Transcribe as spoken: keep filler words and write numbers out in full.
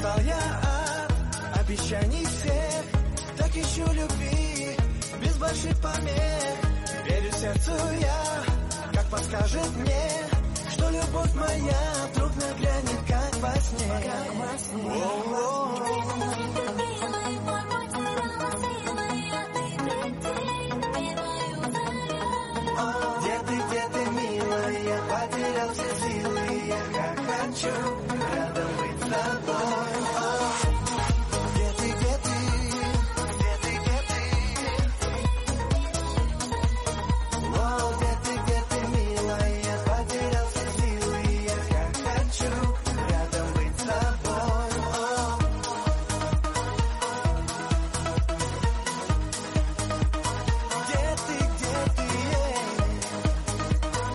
Устал я от обещаний всех, так ищу любви без больших помех. Верю сердцу я, как подскажет мне, что любовь моя вдруг нагрянет, как во сне. Как во сне. Где ты, где ты, милая, потерял все силы, я как хочу